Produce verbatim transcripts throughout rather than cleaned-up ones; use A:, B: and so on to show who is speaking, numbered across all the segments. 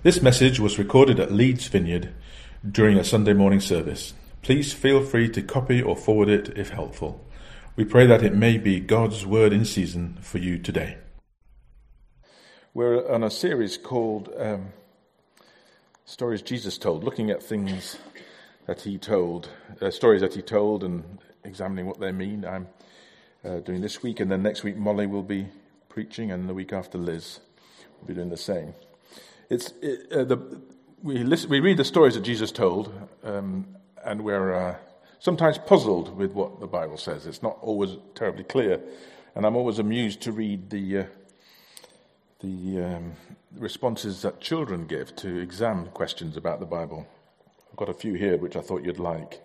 A: This message was recorded at Leeds Vineyard during a Sunday morning service. Please feel free to copy or forward it if helpful. We pray that it may be God's word in season for you today. We're on a series called um, Stories Jesus Told, looking at things that he told, uh, stories that he told and examining what they mean. I'm uh, doing this week, and then next week Molly will be preaching, and the week after Liz will be doing the same. It's it, uh, the we listen, we read the stories that Jesus told, um, and we're uh, sometimes puzzled with what the Bible says. It's not always terribly clear, and I'm always amused to read the uh, the um, responses that children give to exam questions about the Bible. I've got a few here which I thought you'd like.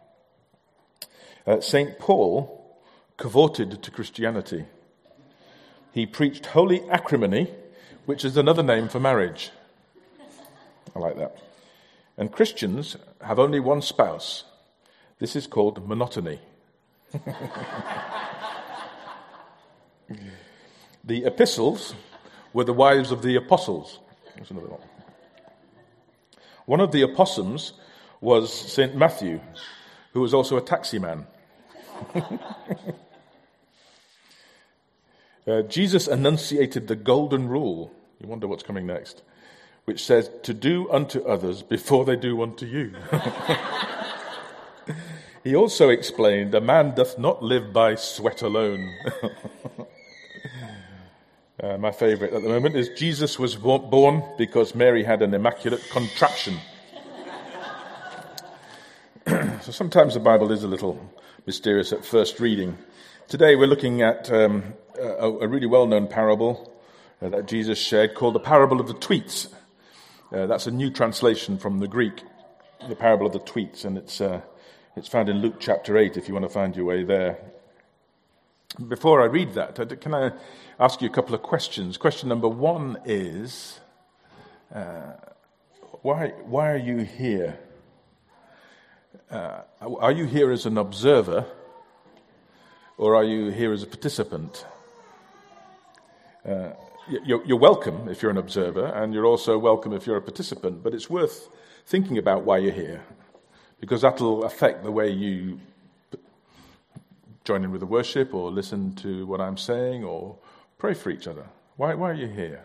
A: Uh, Saint Paul cavorted to Christianity. He preached holy acrimony, which is another name for marriage. I like that. And Christians have only one spouse. This is called monotony. The epistles were the wives of the apostles. That's another one. One of the opossums was Saint Matthew, who was also a taxi man. uh, Jesus enunciated the golden rule. You wonder what's coming next, which says to do unto others before they do unto you. He also explained a man doth not live by sweat alone. uh, my favorite at the moment is Jesus was born because Mary had an immaculate contraption. So sometimes the Bible is a little mysterious at first reading. Today we're looking at um, a, a really well-known parable Uh, that Jesus shared, called the parable of the tweets. Uh, that's a new translation from the Greek, the parable of the tweets, and it's uh, it's found in Luke chapter eight if you want to find your way there. Before I read that, can I ask you a couple of questions? Question number one is, uh, why why are you here? Uh, are you here as an observer, or are you here as a participant? Uh, You're, you're welcome if you're an observer, and you're also welcome if you're a participant, but it's worth thinking about why you're here, because that'll affect the way you join in with the worship, or listen to what I'm saying, or pray for each other. Why, why are you here?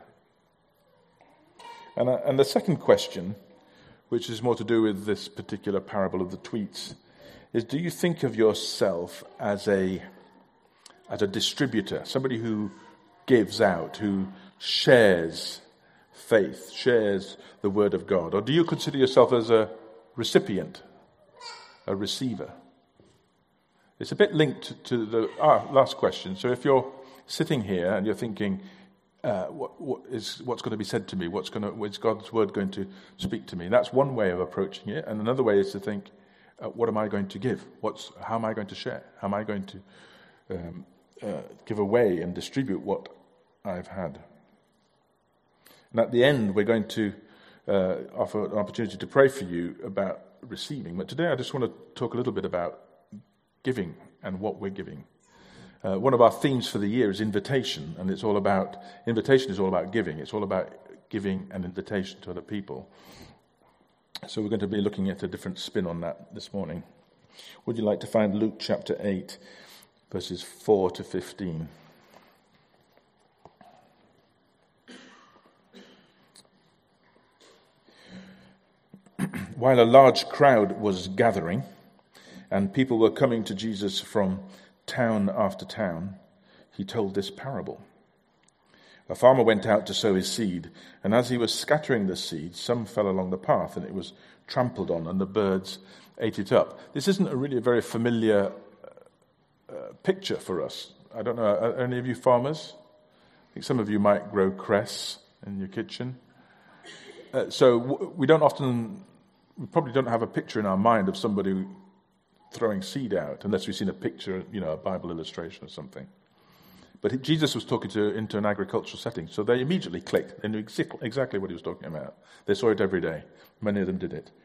A: And, uh, and the second question, which is more to do with this particular parable of the tweets, is do you think of yourself as a as a distributor, somebody who gives out, who shares faith, shares the word of God? Or do you consider yourself as a recipient, a receiver? It's a bit linked to the ah, last question. So if you're sitting here and you're thinking, uh, what, what is what's going to be said to me? What's going to, is God's word going to speak to me? That's one way of approaching it. And another way is to think, uh, what am I going to give? What's how am I going to share? How am I going to um, uh, give away and distribute what I've had? And at the end, we're going to uh, offer an opportunity to pray for you about receiving. But today I just want to talk a little bit about giving and what we're giving. Uh, one of our themes for the year is invitation, and it's all about, invitation is all about giving. It's all about giving an invitation to other people. So we're going to be looking at a different spin on that this morning. Would you like to find Luke chapter eight, verses four to fifteen? While a large crowd was gathering, and people were coming to Jesus from town after town, he told this parable. A farmer went out to sow his seed, and as he was scattering the seed, some fell along the path, and it was trampled on, and the birds ate it up. This isn't a really a very familiar uh, picture for us. I don't know, are any of you farmers? I think some of you might grow cress in your kitchen. Uh, so w- we don't often... We probably don't have a picture in our mind of somebody throwing seed out, unless we've seen a picture, you know, a Bible illustration or something. But he, Jesus was talking to into an agricultural setting, so they immediately clicked. They knew ex- exactly what he was talking about. They saw it every day. Many of them did it.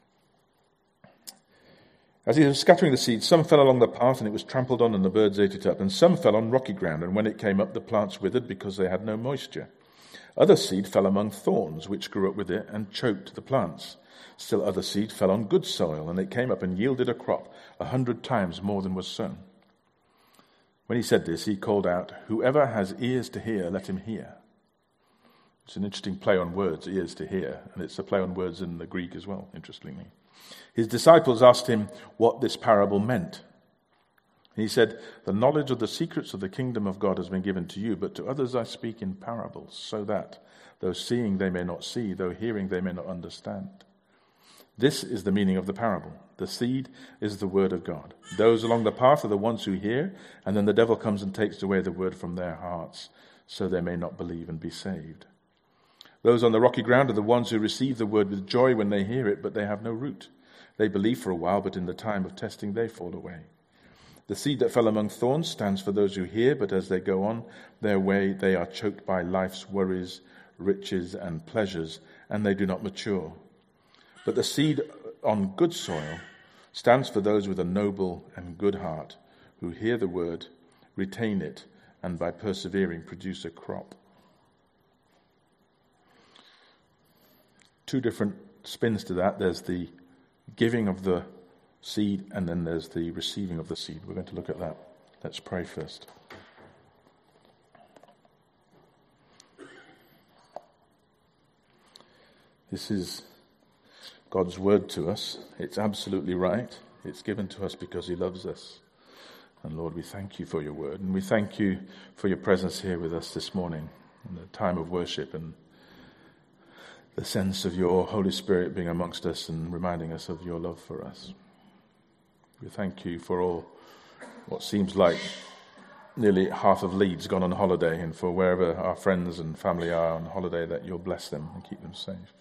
A: As he was scattering the seed, some fell along the path, and it was trampled on, and the birds ate it up. And some fell on rocky ground, and when it came up, the plants withered because they had no moisture. Other seed fell among thorns, which grew up with it and choked the plants. Still other seed fell on good soil, and it came up and yielded a crop a hundred times more than was sown. When he said this, he called out, "Whoever has ears to hear, let him hear." It's an interesting play on words, ears to hear, and it's a play on words in the Greek as well, interestingly. His disciples asked him what this parable meant. He said, "The knowledge of the secrets of the kingdom of God has been given to you, but to others I speak in parables, so that, though seeing they may not see, though hearing they may not understand. This is the meaning of the parable. The seed is the word of God. Those along the path are the ones who hear, and then the devil comes and takes away the word from their hearts, so they may not believe and be saved. Those on the rocky ground are the ones who receive the word with joy when they hear it, but they have no root. They believe for a while, but in the time of testing they fall away. The seed that fell among thorns stands for those who hear, but as they go on their way, they are choked by life's worries, riches, and pleasures, and they do not mature. But the seed on good soil stands for those with a noble and good heart, who hear the word, retain it, and by persevering produce a crop. Two different spins to that. There's the giving of the seed, and then there's the receiving of the seed. We're going to look at that. Let's pray first. This is God's word to us. It's absolutely right. It's given to us because he loves us. And Lord, we thank you for your word, and we thank you for your presence here with us this morning in the time of worship, and the sense of your Holy Spirit being amongst us and reminding us of your love for us. We thank you for all what seems like nearly half of Leeds gone on holiday, and for wherever our friends and family are on holiday, that you'll bless them and keep them safe.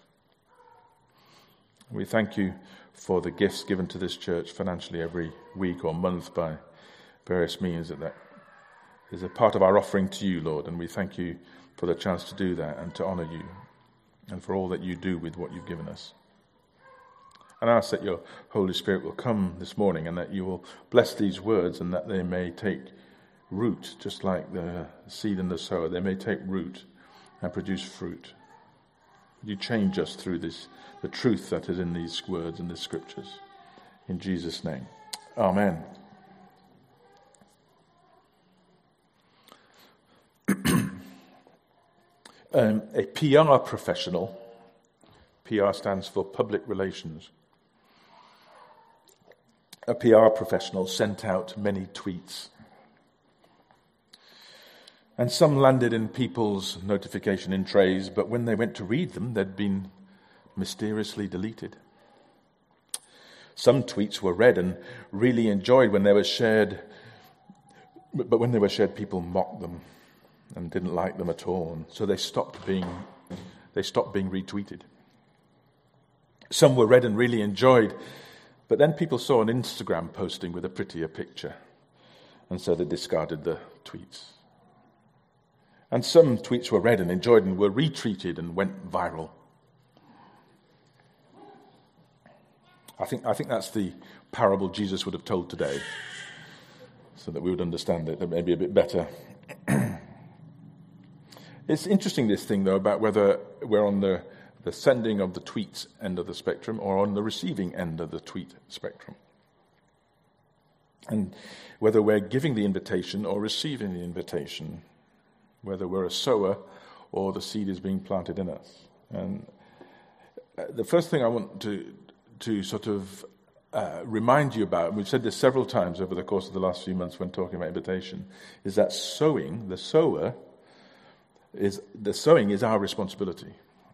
A: We thank you for the gifts given to this church financially every week or month by various means, that that is a part of our offering to you, Lord, and we thank you for the chance to do that and to honour you, and for all that you do with what you've given us. And I ask that your Holy Spirit will come this morning, and that you will bless these words, and that they may take root, just like the seed and the sower. They may take root and produce fruit. You change us through this, the truth that is in these words and the scriptures. In Jesus' name. Amen. um, a P R professional, P R stands for public relations. A P R professional sent out many tweets. And some landed in people's notification in trays, but when they went to read them, they'd been mysteriously deleted. Some tweets were read and really enjoyed when they were shared, but when they were shared, people mocked them and didn't like them at all, and so they stopped being they stopped being retweeted. Some were read and really enjoyed, but then people saw an Instagram posting with a prettier picture, and so they discarded the tweets. And some tweets were read and enjoyed and were retweeted and went viral. I think I think that's the parable Jesus would have told today, so that we would understand it maybe a bit better. It's interesting, this thing, though, about whether we're on the, the sending of the tweets end of the spectrum or on the receiving end of the tweet spectrum. And whether we're giving the invitation or receiving the invitation, whether we're a sower or the seed is being planted in us. And the first thing I want to to sort of uh, remind you about, and we've said this several times over the course of the last few months when talking about invitation, is that sowing, the sower, is the sowing is our responsibility.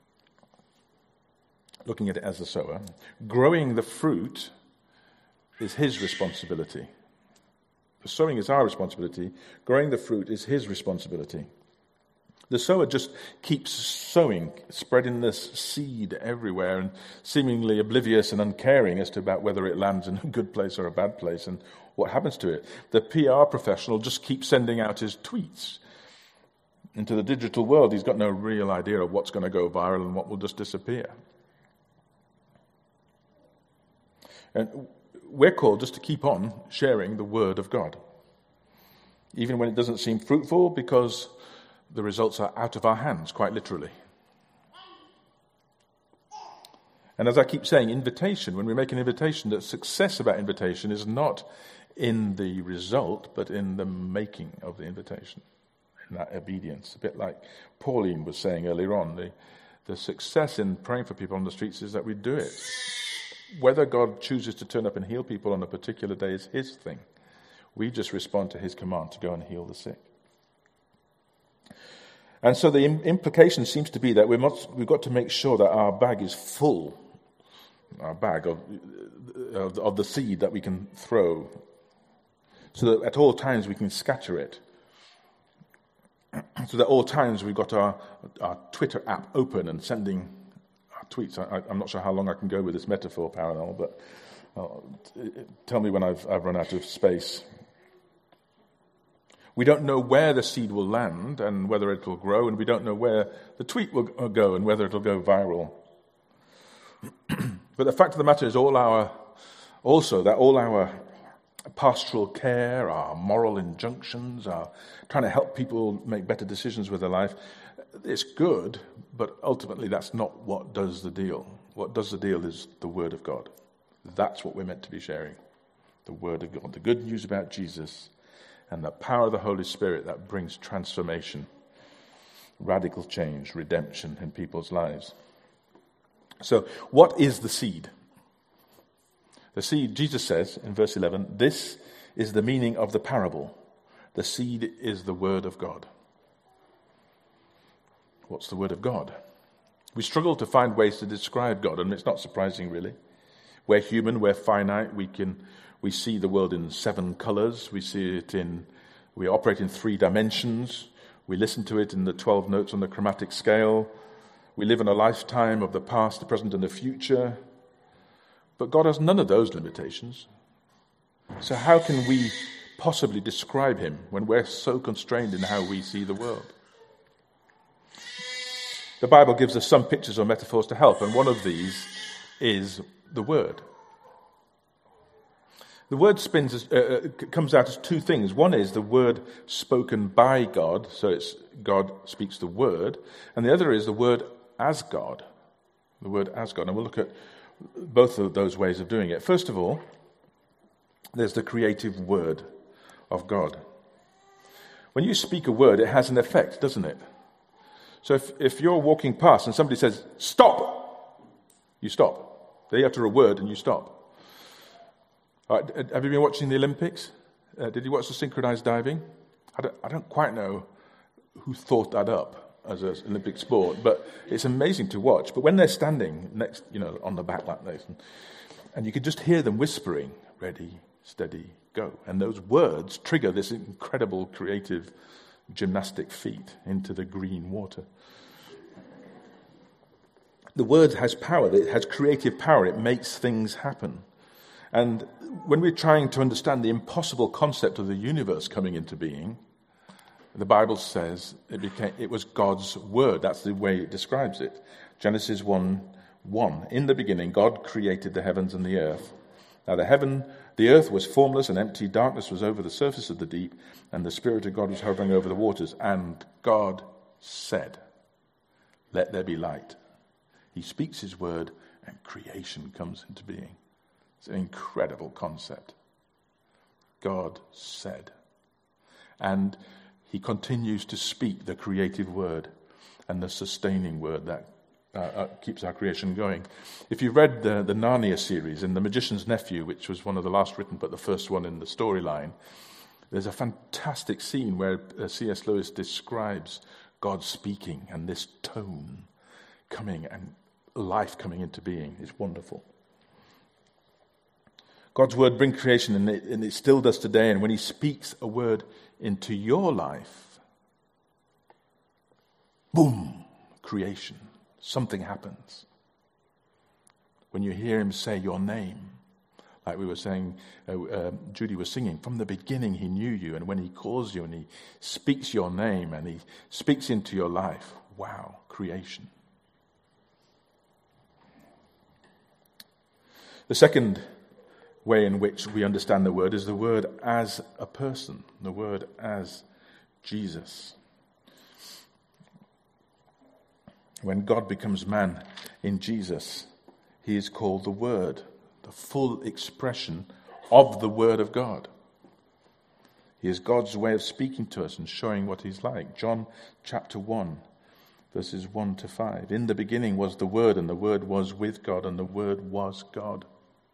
A: Looking at it as the sower, growing the fruit is his responsibility. The sowing is our responsibility. Growing the fruit is his responsibility. The sower just keeps sowing, spreading this seed everywhere and seemingly oblivious and uncaring as to about whether it lands in a good place or a bad place and what happens to it. The P R professional just keeps sending out his tweets into the digital world. He's got no real idea of what's going to go viral and what will just disappear. And we're called just to keep on sharing the word of God, even when it doesn't seem fruitful, because the results are out of our hands, quite literally. And as I keep saying, invitation, when we make an invitation, the success of that invitation is not in the result, but in the making of the invitation, in that obedience. A bit like Pauline was saying earlier on, the, the success in praying for people on the streets is that we do it. Whether God chooses to turn up and heal people on a particular day is his thing. We just respond to his command to go and heal the sick. And so the implication seems to be that we must, we've got to make sure that our bag is full, our bag of, of, of the seed that we can throw, so that at all times we can scatter it. So that at all times we've got our, our Twitter app open and sending our tweets. I, I'm not sure how long I can go with this metaphor parallel, but uh, tell me when I've, I've run out of space. We don't know where the seed will land and whether it will grow, and we don't know where the tweet will go and whether it will go viral. But the fact of the matter is, all our also that all our pastoral care, our moral injunctions, our trying to help people make better decisions with their life, it's good, but ultimately that's not what does the deal. What does the deal is the Word of God. That's what we're meant to be sharing, the Word of God, the good news about Jesus and the power of the Holy Spirit that brings transformation, radical change, redemption in people's lives. So, what is the seed? The seed, Jesus says in verse eleven, this is the meaning of the parable. The seed is the Word of God. What's the Word of God? We struggle to find ways to describe God, and it's not surprising, really. We're human, we're finite, we can we see the world in seven colors, we see it in, we operate in three dimensions, we listen to it in the twelve notes on the chromatic scale, we live in a lifetime of the past, the present, and the future. But God has none of those limitations. So how can we possibly describe him when we're so constrained in how we see the world? The Bible gives us some pictures or metaphors to help, and one of these is the Word. The Word spins as, uh, comes out as two things. One is the Word spoken by God, so it's God speaks the Word, and the other is the Word as God. The Word as God. And we'll look at both of those ways of doing it. First of all, there's the creative Word of God. When you speak a word, it has an effect, doesn't it? So if, if you're walking past and somebody says, stop, you stop. They utter a word and you stop. Uh, have you been watching the Olympics? Uh, did you watch the synchronized diving? I don't, I don't quite know who thought that up as an Olympic sport, but it's amazing to watch. But when they're standing next, you know, on the back like this, and, and you could just hear them whispering, ready, steady, go. And those words trigger this incredible creative gymnastic feat into the green water. The word has power. It has creative power. It makes things happen. And when we're trying to understand the impossible concept of the universe coming into being, the Bible says it became, it was God's word. That's the way it describes it. Genesis one one. In the beginning, God created the heavens and the earth. Now the heaven, the earth was formless and empty. Darkness was over the surface of the deep, and the Spirit of God was hovering over the waters. And God said, "Let there be light." He speaks his word, and creation comes into being. It's an incredible concept. God said. And he continues to speak the creative word and the sustaining word that uh, uh, keeps our creation going. If you read the, the Narnia series, in The Magician's Nephew, which was one of the last written but the first one in the storyline, there's a fantastic scene where uh, C S Lewis describes God speaking and this tone coming and life coming into being. It's wonderful. God's word brings creation, and it, and it still does today. And when he speaks a word into your life, boom, creation. Something happens. When you hear him say your name, like we were saying, uh, uh, Judy was singing, from the beginning he knew you, and when he calls you and he speaks your name and he speaks into your life, wow, creation. The second way in which we understand the word is the word as a person, the word as Jesus. When God becomes man in Jesus, he is called the Word, the full expression of the Word of God. He is God's way of speaking to us and showing what he's like. John chapter one, verses one to five. In the beginning was the Word, and the Word was with God, and the Word was God.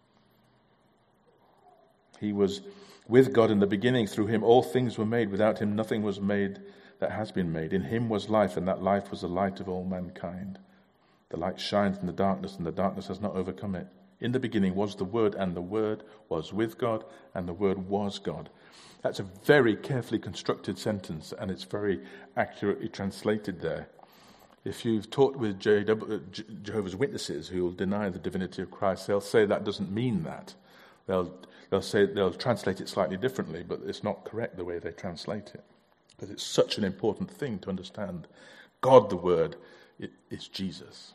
A: He was with God in the beginning. Through him all things were made. Without him nothing was made that has been made. In him was life, and that life was the light of all mankind. The light shines in the darkness, and the darkness has not overcome it. In the beginning was the Word, and the Word was with God, and the Word was God. That's a very carefully constructed sentence, and it's very accurately translated there. If you've talked with Jehovah's Witnesses who will deny the divinity of Christ, they'll say that doesn't mean that. They'll they'll say they'll translate it slightly differently, but it's not correct the way they translate it, because it's such an important thing to understand. God, the Word, is Jesus.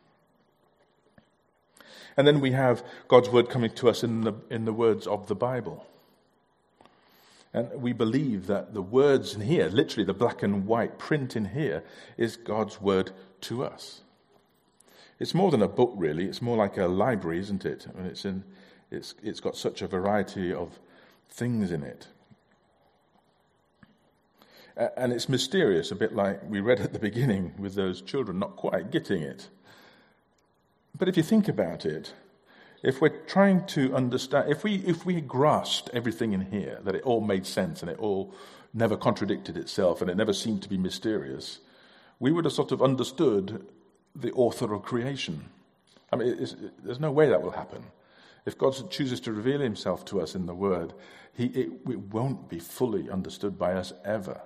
A: And then we have God's Word coming to us in the in the words of the Bible. And we believe that the words in here, literally the black and white print in here, is God's Word to us. It's more than a book, really. It's more like a library, isn't it? I mean, it's in, it's it's got such a variety of things in it. And it's mysterious, a bit like we read at the beginning with those children not quite getting it. But if you think about it, if we're trying to understand, if we if we grasped everything in here, that it all made sense and it all never contradicted itself and it never seemed to be mysterious, we would have sort of understood the author of creation. I mean, it's, there's no way that will happen. If God chooses to reveal himself to us in the Word, he, it, it won't be fully understood by us ever.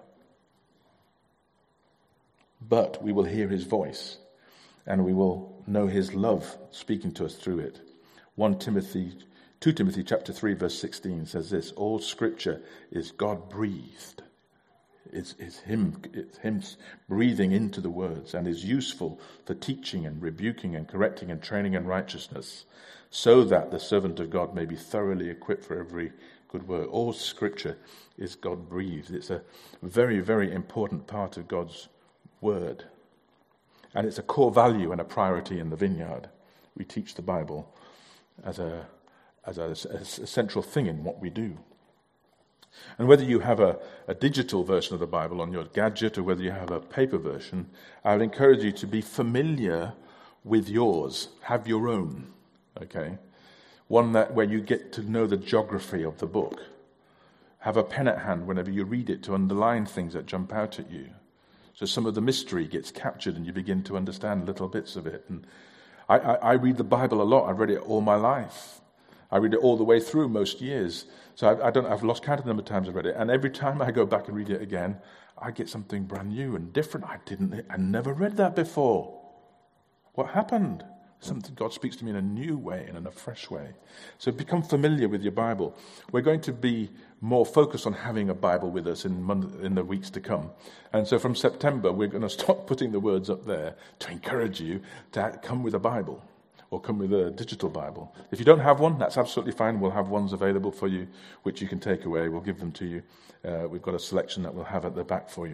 A: But we will hear his voice, and we will know his love speaking to us through it. First Timothy, Second Timothy chapter three, verse sixteen says this: all Scripture is God-breathed. It's, it's, him, it's him breathing into the words, and is useful for teaching and rebuking and correcting and training in righteousness, so that the servant of God may be thoroughly equipped for every good work. All Scripture is God-breathed. It's a very, very important part of God's Word. And it's a core value and a priority in the Vineyard. We teach the Bible as a as a, a central thing in what we do. And whether you have a, a digital version of the Bible on your gadget or whether you have a paper version, I would encourage you to be familiar with yours. Have your own, okay? One that where you get to know the geography of the book. Have a pen at hand whenever you read it to underline things that jump out at you. So some of the mystery gets captured and you begin to understand little bits of it. And I, I, I read the Bible a lot. I've read it all my life. I read it all the way through most years. So I, I don't, I've lost count of the number of times I've read it. And every time I go back and read it again, I get something brand new and different. I didn't, I never read that before. What happened? Something God speaks to me in a new way and in a fresh way. So become familiar with your Bible. We're going to be more focused on having a Bible with us in month, in the weeks to come. And so from September, we're going to stop putting the words up there to encourage you to come with a Bible or come with a digital Bible. If you don't have one, that's absolutely fine. We'll have ones available for you, which you can take away. We'll give them to you. Uh, we've got a selection that we'll have at the back for you.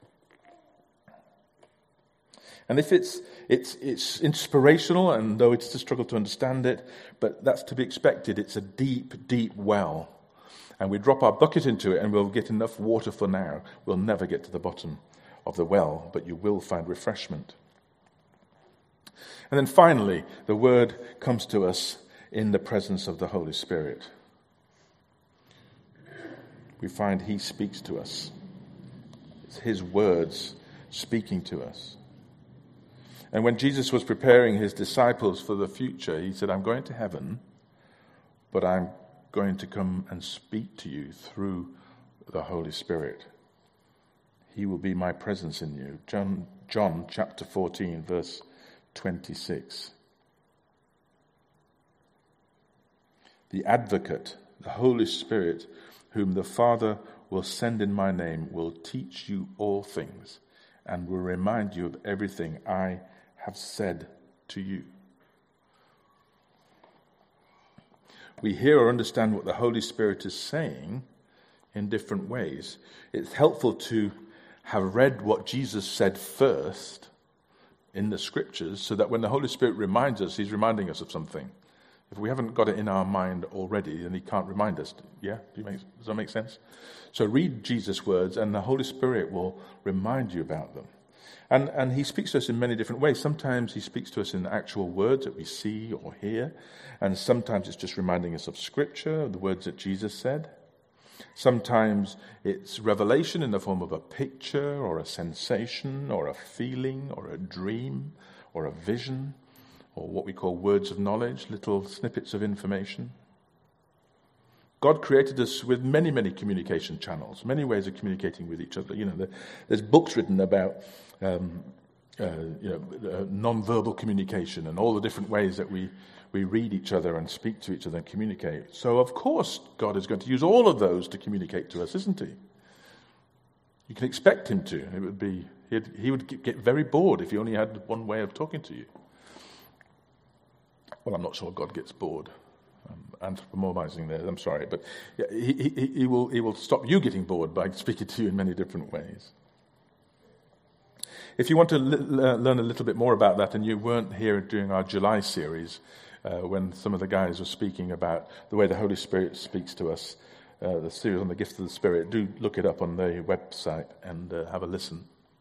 A: And if it's it's it's inspirational, and though it's a struggle to understand it, but that's to be expected. It's a deep, deep well. And we drop our bucket into it and we'll get enough water for now. We'll never get to the bottom of the well, but you will find refreshment. And then finally, the Word comes to us in the presence of the Holy Spirit. We find he speaks to us. It's his words speaking to us. And when Jesus was preparing his disciples for the future, he said, I'm going to heaven, but I'm going to come and speak to you through the Holy Spirit. He will be my presence in you. John, John chapter fourteen, verse twenty-six. The Advocate, the Holy Spirit, whom the Father will send in my name, will teach you all things and will remind you of everything I have said to you. We hear or understand what the Holy Spirit is saying in different ways. It's helpful to have read what Jesus said first in the Scriptures so that when the Holy Spirit reminds us, he's reminding us of something. If we haven't got it in our mind already, then he can't remind us. Yeah? Do you make, does that make sense? So read Jesus' words and the Holy Spirit will remind you about them. And, and he speaks to us in many different ways. Sometimes he speaks to us in actual words that we see or hear. And sometimes it's just reminding us of Scripture, the words that Jesus said. Sometimes it's revelation in the form of a picture or a sensation or a feeling or a dream or a vision or what we call words of knowledge, little snippets of information. God created us with many, many communication channels, many ways of communicating with each other. You know, there's books written about um, uh, you know, uh, non-verbal communication and all the different ways that we We read each other and speak to each other and communicate. So, of course, God is going to use all of those to communicate to us, isn't he? You can expect him to. It would be he'd, he would get very bored if he only had one way of talking to you. Well, I'm not sure God gets bored. I'm anthropomorphizing there. I'm sorry, but he, he, he will he will stop you getting bored by speaking to you in many different ways. If you want to l- learn a little bit more about that, and you weren't here during our July series, Uh, when some of the guys were speaking about the way the Holy Spirit speaks to us, uh, the series on the gift of the Spirit, do look it up on the website and uh, have a listen.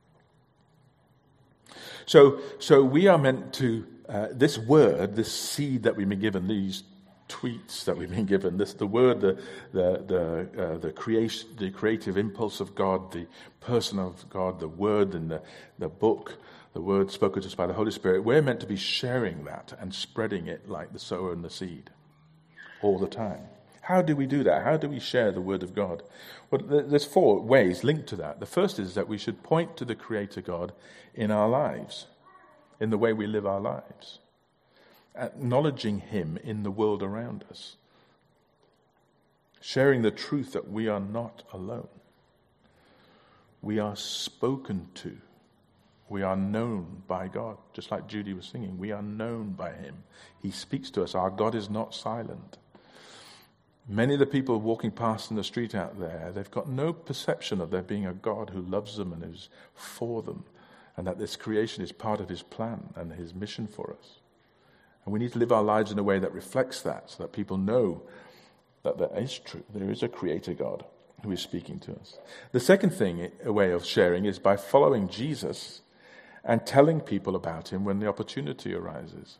A: So, so we are meant to, uh, this word, this seed that we've been given, these tweets that we've been given, this the word, the the the uh, the creation, the creative impulse of God, the person of God, the word in the the book. The word spoken to us by the Holy Spirit, we're meant to be sharing that and spreading it like the sower and the seed all the time. How do we do that? How do we share the word of God? Well, there's four ways linked to that. The first is that we should point to the Creator God in our lives, in the way we live our lives, acknowledging him in the world around us, sharing the truth that we are not alone. We are spoken to. We are known by God, just like Judy was singing. We are known by him. He speaks to us. Our God is not silent. Many of the people walking past in the street out there, they've got no perception of there being a God who loves them and who's for them, and that this creation is part of his plan and his mission for us. And we need to live our lives in a way that reflects that, so that people know that there is true. There is a Creator God who is speaking to us. The second thing, a way of sharing, is by following Jesus and telling people about him when the opportunity arises.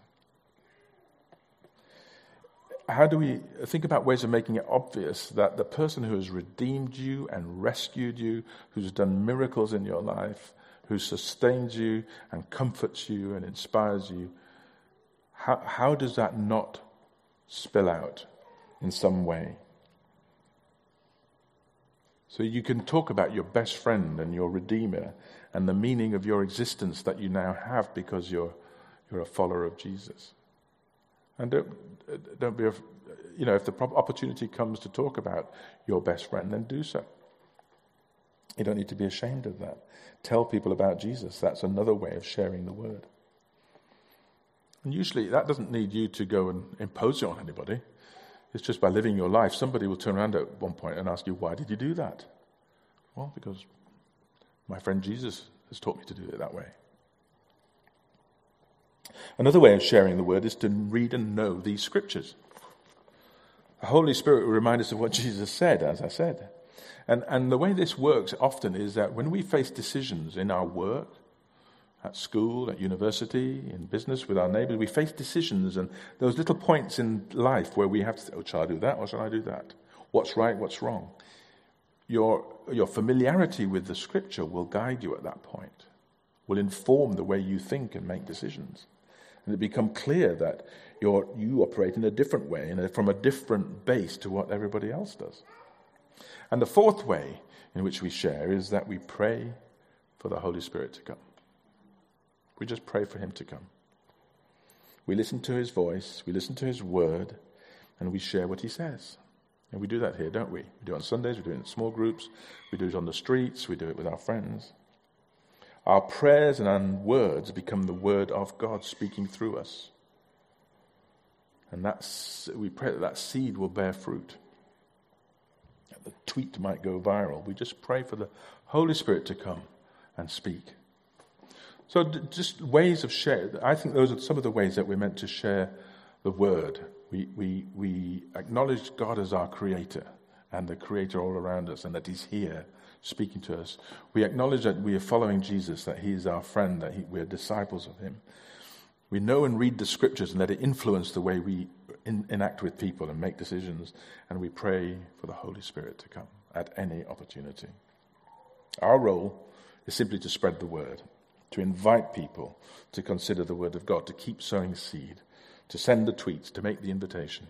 A: How do we think about ways of making it obvious that the person who has redeemed you and rescued you, who's done miracles in your life, who sustains you and comforts you and inspires you, how, how does that not spill out in some way? So you can talk about your best friend and your Redeemer and the meaning of your existence that you now have because you're you're a follower of Jesus. And don't don't be, you know, if the opportunity comes to talk about your best friend, then do so. You don't need to be ashamed of that. Tell people about Jesus. That's another way of sharing the word. And usually that doesn't need you to go and impose it on anybody. It's just by living your life. Somebody will turn around at one point and ask you, why did you do that? Well, because my friend Jesus has taught me to do it that way. Another way of sharing the word is to read and know these scriptures. The Holy Spirit will remind us of what Jesus said, as I said. And, and the way this works often is that when we face decisions in our work, at school, at university, in business, with our neighbors, we face decisions and those little points in life where we have to say, oh, shall I do that or shall I do that? What's right, what's wrong? Your, your familiarity with the scripture will guide you at that point, will inform the way you think and make decisions. And it becomes clear that you're, you operate in a different way and from a different base to what everybody else does. And the fourth way in which we share is that we pray for the Holy Spirit to come. We just pray for him to come. We listen to his voice, we listen to his word, and we share what he says. And we do that here, don't we? We do it on Sundays, we do it in small groups, we do it on the streets, we do it with our friends. Our prayers and our words become the word of God speaking through us. And that's, we pray that that seed will bear fruit. That the tweet might go viral. We just pray for the Holy Spirit to come and speak. So d- just ways of share. I think those are some of the ways that we're meant to share the word. We, we, we acknowledge God as our creator and the creator all around us, and that he's here speaking to us. We acknowledge that we are following Jesus, that he is our friend, that he, we are disciples of him. We know and read the scriptures and let it influence the way we in, enact with people and make decisions. And we pray for the Holy Spirit to come at any opportunity. Our role is simply to spread the word, to invite people to consider the word of God, to keep sowing seed, to send the tweets, to make the invitation,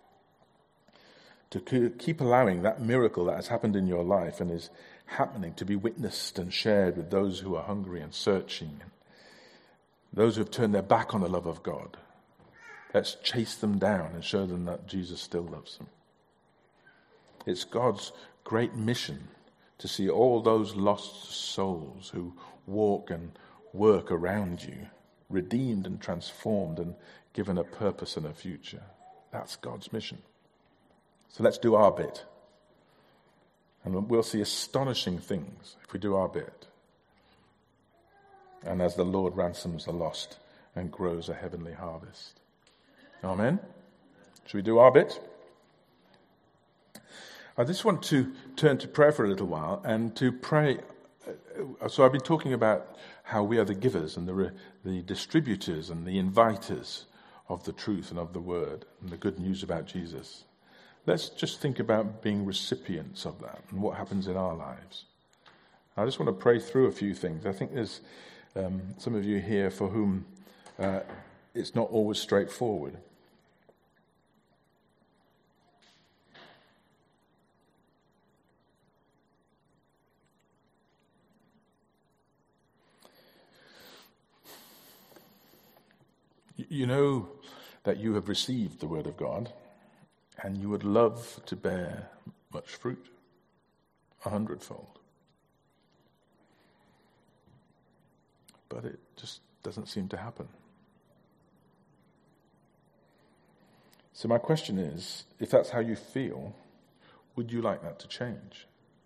A: to keep allowing that miracle that has happened in your life and is happening to be witnessed and shared with those who are hungry and searching, those who have turned their back on the love of God. Let's chase them down and show them that Jesus still loves them. It's God's great mission to see all those lost souls who walk and work around you, redeemed and transformed and given a purpose and a future. That's God's mission. So let's do our bit. And we'll see astonishing things if we do our bit. And as the Lord ransoms the lost and grows a heavenly harvest. Amen? Should we do our bit? I just want to turn to prayer for a little while and to pray. So I've been talking about how we are the givers and the, the distributors and the inviters of the truth and of the word and the good news about Jesus. Let's just think about being recipients of that and what happens in our lives. I just want to pray through a few things. I think there's um, some of you here for whom uh, it's not always straightforward. You know that you have received the word of God, and you would love to bear much fruit, a hundredfold. But it just doesn't seem to happen. So my question is, if that's how you feel, would you like that to change?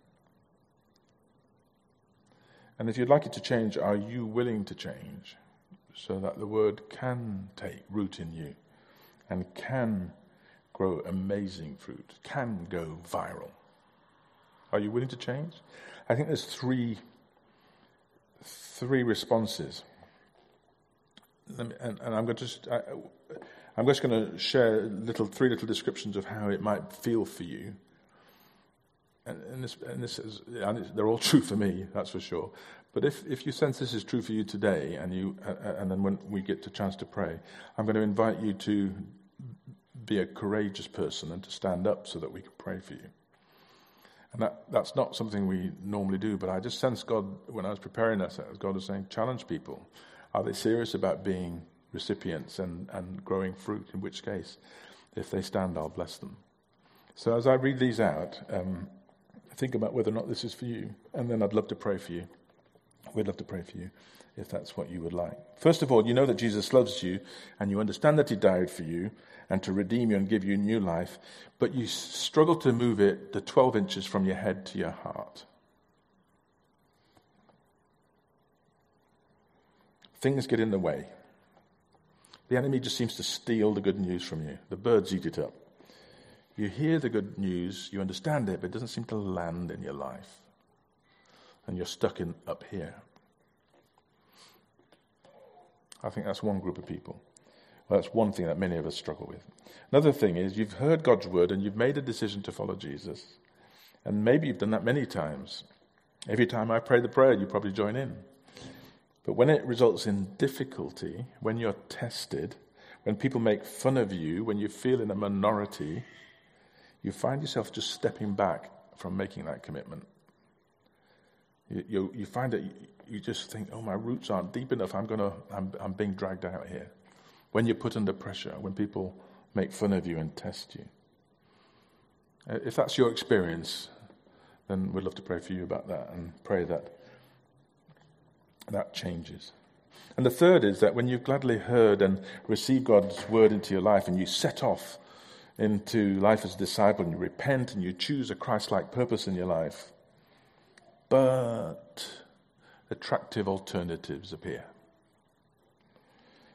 A: And if you'd like it to change, are you willing to change so that the word can take root in you and can grow amazing fruit, can go viral? Are you willing to change? I think there's three three responses. Let me, and, and I'm going to just I, I'm just going to share little three little descriptions of how it might feel for you. And, and this and this is and they're all true for me, that's for sure. But if, if you sense this is true for you today, and you uh, and then when we get the chance to pray, I'm going to invite you to be a courageous person and to stand up so that we can pray for you. And that, that's not something we normally do, but I just sense God, when I was preparing this, God was saying, challenge people. Are they serious about being recipients and, and growing fruit? In which case, if they stand, I'll bless them. So as I read these out, um, think about whether or not this is for you, and then I'd love to pray for you. We'd love to pray for you if that's what you would like. First of all, you know that Jesus loves you, and you understand that he died for you and to redeem you and give you new life, but you struggle to move it the twelve inches from your head to your heart. Things get in the way. The enemy just seems to steal the good news from you. The birds eat it up. You hear the good news, you understand it, but it doesn't seem to land in your life. And you're stuck in up here. I think that's one group of people. Well, that's one thing that many of us struggle with. Another thing is you've heard God's word and you've made a decision to follow Jesus. And maybe you've done that many times. Every time I pray the prayer, you probably join in. But when it results in difficulty, when you're tested, when people make fun of you, when you feel in a minority, you find yourself just stepping back from making that commitment. You, you, you find that you, you just think, oh, my roots aren't deep enough. I'm gonna, I'm, I'm being dragged out here. When you're put under pressure, when people make fun of you and test you. If that's your experience, then we'd love to pray for you about that and pray that that changes. And the third is that when you've gladly heard and received God's word into your life and you set off into life as a disciple and you repent and you choose a Christ-like purpose in your life, but attractive alternatives appear.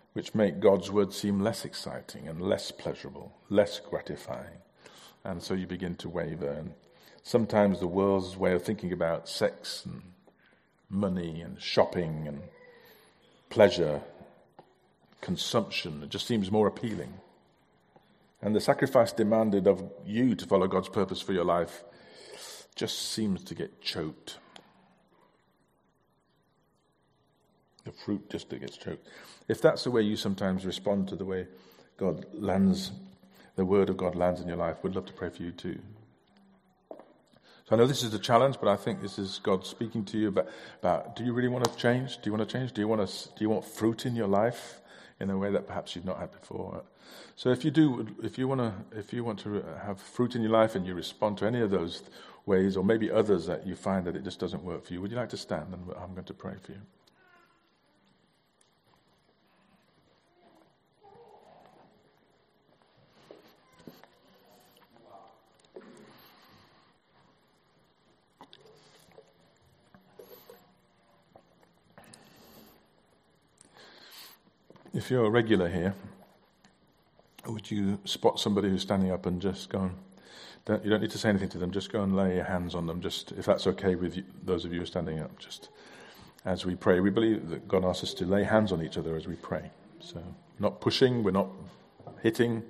A: which make God's word seem less exciting and less pleasurable, less gratifying. And so you begin to waver. And sometimes the world's way of thinking about sex and money and shopping and pleasure, consumption, it just seems more appealing. And the sacrifice demanded of you to follow God's purpose for your life just seems to get choked. The fruit just gets choked. If that's the way you sometimes respond to the way God lands, the word of God lands in your life, we'd love to pray for you too. So I know this is a challenge, but I think this is God speaking to you about, about do you really want to change? Do you want to change? Do you want to, do you want fruit in your life in a way that perhaps you've not had before? So if you do, if you want to, if you want to have fruit in your life and you respond to any of those ways, or maybe others that you find that it just doesn't work for you, would you like to stand? And I'm going to pray for you. If you're a regular here, would you spot somebody who's standing up and just go and, don't, you don't need to say anything to them, just go and lay your hands on them, just if that's okay with you, those of you who are standing up, just as we pray. We believe that God asks us to lay hands on each other as we pray. So not pushing, we're not hitting.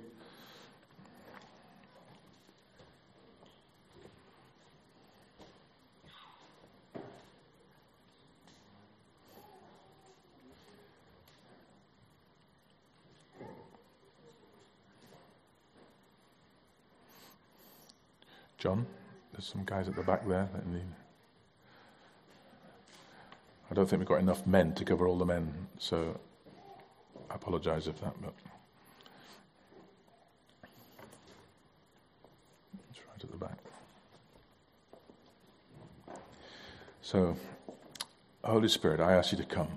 A: John, there's some guys at the back there that need. I don't think we've got enough men to cover all the men, so I apologise if that, but it's right at the back. So, Holy Spirit, I ask you to come.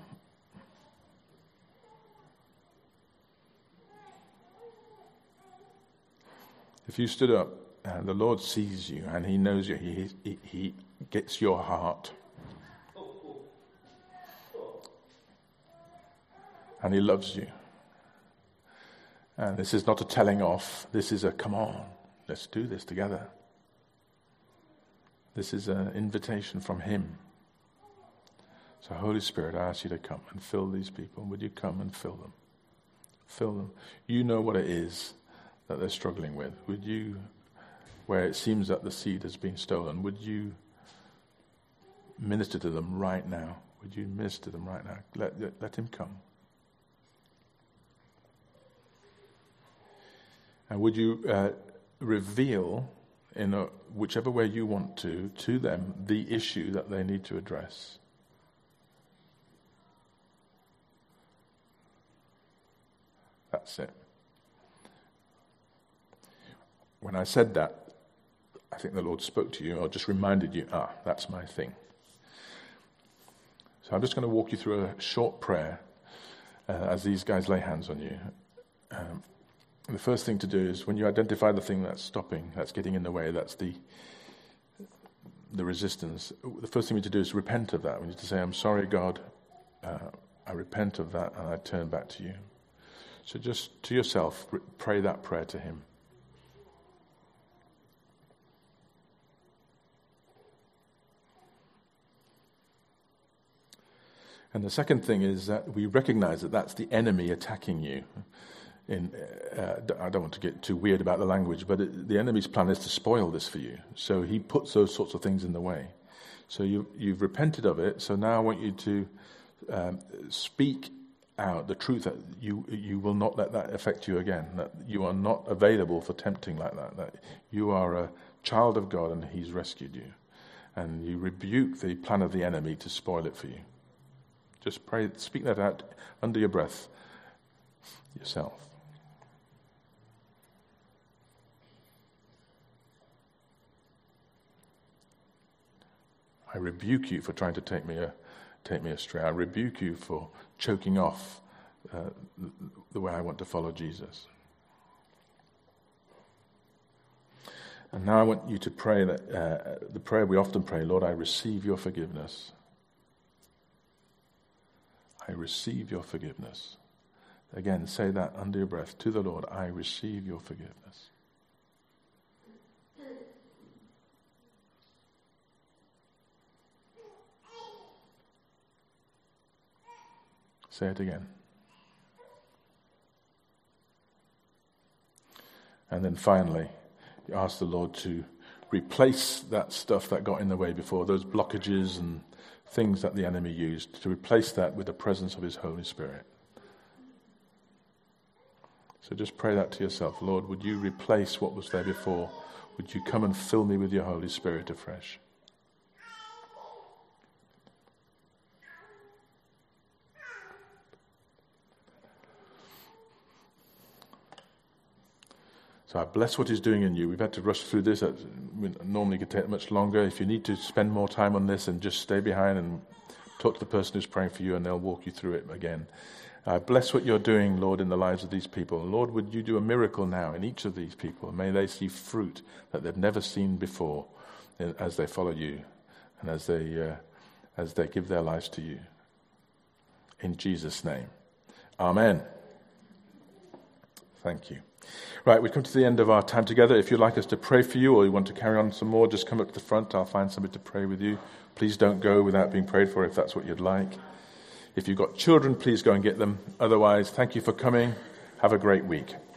A: If you stood up, and the Lord sees you and he knows you, he, he, he gets your heart. And he loves you. And this is not a telling off, this is a come on, let's do this together. This is an invitation from him. So Holy Spirit, I ask you to come and fill these people. Would you come and fill them? Fill them. You know what it is that they're struggling with. Would you, where it seems that the seed has been stolen, would you minister to them right now? Would you minister to them right now? Let, let, let him come. And would you uh, reveal, in a, whichever way you want to, to them, the issue that they need to address? That's it. When I said that, I think the Lord spoke to you or just reminded you, ah, that's my thing. So I'm just going to walk you through a short prayer uh, as these guys lay hands on you. Um, the first thing to do is when you identify the thing that's stopping, that's getting in the way, that's the the resistance, the first thing we need to do is repent of that. We need to say, I'm sorry, God, uh, I repent of that and I turn back to you. So just to yourself, pray that prayer to him. And the second thing is that we recognize that that's the enemy attacking you. In, uh, I don't want to get too weird about the language, but it, the enemy's plan is to spoil this for you. So he puts those sorts of things in the way. So you, you've repented of it, so now I want you to um, speak out the truth that you you will not let that affect you again, that you are not available for tempting like that, that you are a child of God and he's rescued you. And you rebuke the plan of the enemy to spoil it for you. Just pray, speak that out under your breath yourself. I rebuke you for trying to take me a, take me astray. I rebuke you for choking off uh, the way I want to follow Jesus. And now I want you to pray that uh, the prayer we often pray, Lord, I receive your forgiveness. I receive your forgiveness. Again, say that under your breath to the Lord, I receive your forgiveness. Say it again. And then finally, you ask the Lord to replace that stuff that got in the way before, those blockages and things that the enemy used, to replace that with the presence of his Holy Spirit. So just pray that to yourself. Lord, would you replace what was there before? Would you come and fill me with your Holy Spirit afresh? So I bless what he's doing in you. We've had to rush through this. It normally could take much longer. If you need to spend more time on this, and just stay behind and talk to the person who's praying for you, and they'll walk you through it again. I bless what you're doing, Lord, in the lives of these people. Lord, would you do a miracle now in each of these people? May they see fruit that they've never seen before as they follow you and as they, uh, as they give their lives to you. In Jesus' name. Amen. Thank you. Right, we've come to the end of our time together. If you'd like us to pray for you or you want to carry on some more, just come up to the front. I'll find somebody to pray with you. Please don't go without being prayed for if that's what you'd like. If you've got children, please go and get them. Otherwise, thank you for coming. Have a great week.